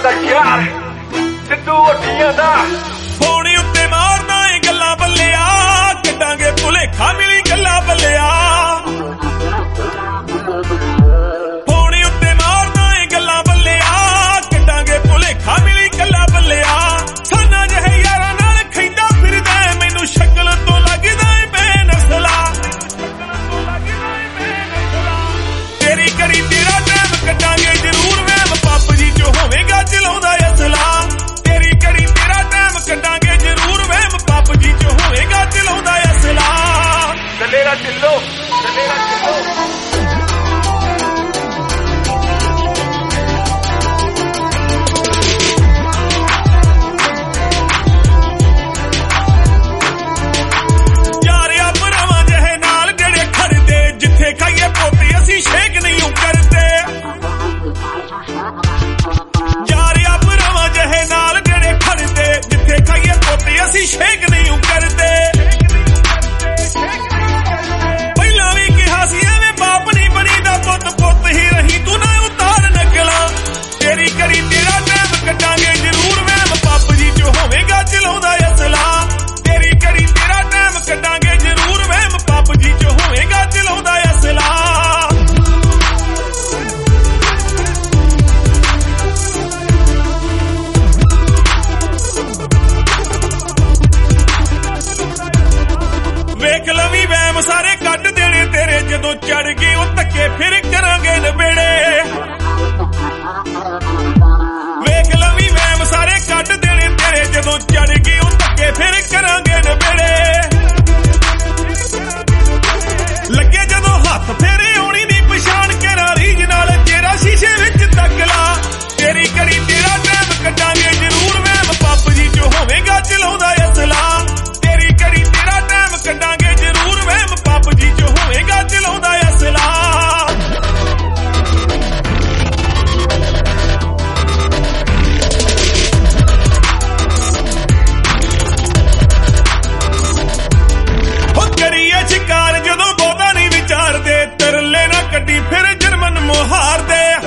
ਦਾ ਯਾਰ ਸਿੱਧੂ ਉੱਠੀਆਂ ਦਾ ਫੋਨ ਉੱਤੇ ਮਾਰਦਾ ਏ ਗੱਲਾਂ ਬੱਲਿਆ ਕੱਢਾਂਗੇ ਭੁਲੇਖਾ ਮਿਲੀ ਗੱਲਾਂ ਬੱਲਿਆ ਫੋਨ ਉੱਤੇ ਮਾਰਦਾ ਏ ਗੱਲਾਂ ਬੱਲਿਆ ਕੱਢਾਂਗੇ ਭੁਲੇਖਾ ਮਿਲੀ ਗੱਲਾਂ ਬੱਲਿਆ ਸਾਨਾ ਜਿਹੇ ਯਾਰਾਂ ਨਾਲ ਖੈਂਦਾ ਫਿਰਦਾ ਮੈਨੂੰ ਸ਼ਕਲ ਤੋਂ ਲੱਗਦਾ ਏ ਬੇਨਸਲਾ ਤੇਰੀ ਕਰੀ ਤੇਰਾ ਟਾਈਮ ਕੱਢਾਂਗੇ ਜ਼ਰੂਰ ਵਹਿਮ ਪੱਪ ਜੀ ਜੋ ਹੋਵੇਗਾ ਚਲਾਉਂਦਾ ਅਸਲਾ ਤੇਰੀ ਕਰੀ ਤੇਰਾ ਟਾਈਮ ਕੱਢਾਂਗੇ ਜ਼ਰੂਰ ਵਹਿਮ ਪੱਪ ਜੀ ਜੋ ਹੋਵੇਗਾ ਚਲਾਉਂਦਾ ਅਸਲਾ ਚੱਲੇਰਾ ਚੱਲੋ ਚੱਲੇਰਾ ਚੱਲੋ ਖਾਈਏ ਪੋਤੇ ਅਸੀਂ ਸ਼ੇਕ ਨਹੀਂ ਕਰਦੇ ਯਾਰਿਆ ਭਰਾਵਾਂ ਜਿਹੇ ਨਾਲ ਜਿਹੜੇ ਖੜਦੇ ਜਿੱਥੇ ਖਾਈਏ ਪੋਤੇ ਅਸੀਂ ਸ਼ੇਕ ਨਹੀਂ ਕਰਦੇ ਪਹਿਲਾਂ ਵੀ ਕਿਹਾ ਸੀ ਐਵੇਂ ਬਾਪ ਨਹੀਂ ਬਣੀਦਾ ਪੁੱਤ ਪੁੱਤ ਹੀ ਰਹੀ ਤੂੰ ਨਾ ਉਤਾਰ ਨਕਲਾਂ ਤੇਰੀ ਕਰੀ ਤੇਰਾ ਟਾਈਮ ਕੱਢਾਂਗੇ ਜ਼ਰੂਰ ਵਹਿਮ ਪੱਪ ਜੀ ਜੋ ਹੋਵੇਗਾ ਚਲਾਉਂਦਾ ਅਸਲਾ ਤੇਰੀ ਕਰੀ ਤੇਰਾ ਟਾਈਮ ਕੱਢਾਂਗੇ ਜ਼ਰੂਰ ਵਹਿਮ ਪੱਪ ਜੀ ਜੋ ਹੋਵੇਗਾ ਚਲਾਉਂਦਾ ਅਸਲਾ ਵੇਖ ਲਵੀ ਵਹਿਮ ਸਾਰੇ ਕੱਢ ਦੇਣੇ ਤੇਰੇ ਜਦੋਂ ਚੜ ਗਏ ਉਹ ਧੱਕੇ ਫਿਰ ਕਰਾਂਗੇ ਨਬੇੜੇ ਵੇਖ ਲਵੀ ਵਹਿਮ ਸਾਰੇ ਕੱਢ ਦੇਣੇ ਤੇਰੇ ਜਦੋਂ ਚੜ ਗਏ ਉਹ ਧੱਕੇ ਫਿਰ ਕਰਾਂਗੇ ਨਬੇੜੇ ਲੱਗੇ ਜਦੋਂ ਹੱਥ ਫੇਰੇ ਆਉਣੀ ਦੀ ਪਛਾਣ ਕਰਾਂ ਰੀਝ ਨਾਲ ਤੇਰਾ ਸ਼ੀਸ਼ੇ ਵਿੱਚ ਤੱਕਲਾ ਤੇਰੀ ਕਰੀ ਤੇਰਾ ਟਾਈਮ ਕੱਢਾਂਗੇ ਜ਼ਰੂਰ ਵਹਿਮ ਪੱਪ ਜੀ ਜੋ ਹੋਵੇਗਾ ਚਲਾਉਂਦਾ ਅਸਲਾ ਤੇਰੀ ਕਰੀ ਤੇਰਾ ਟਾਈਮ ਕੱਢਾਂਗੇ ਜ਼ਰੂਰ ਵਹਿਮ ਪੱਪ ਜੀ ਜੋ ਹੋਵੇਗਾ ਚਲਾਉਂਦਾ ਅਸਲਾ ਸ਼ਿਕਾਰ ਜਦੋਂ ਬਹੁਤਾ ਨਹੀਂ ਵਿਚਾਰਦੇ ਤਰਲੇ ਨਾ ਕੱਢੀ ਫਿਰ ਜਰਮਨ ਮੁਹਾਰਦੇ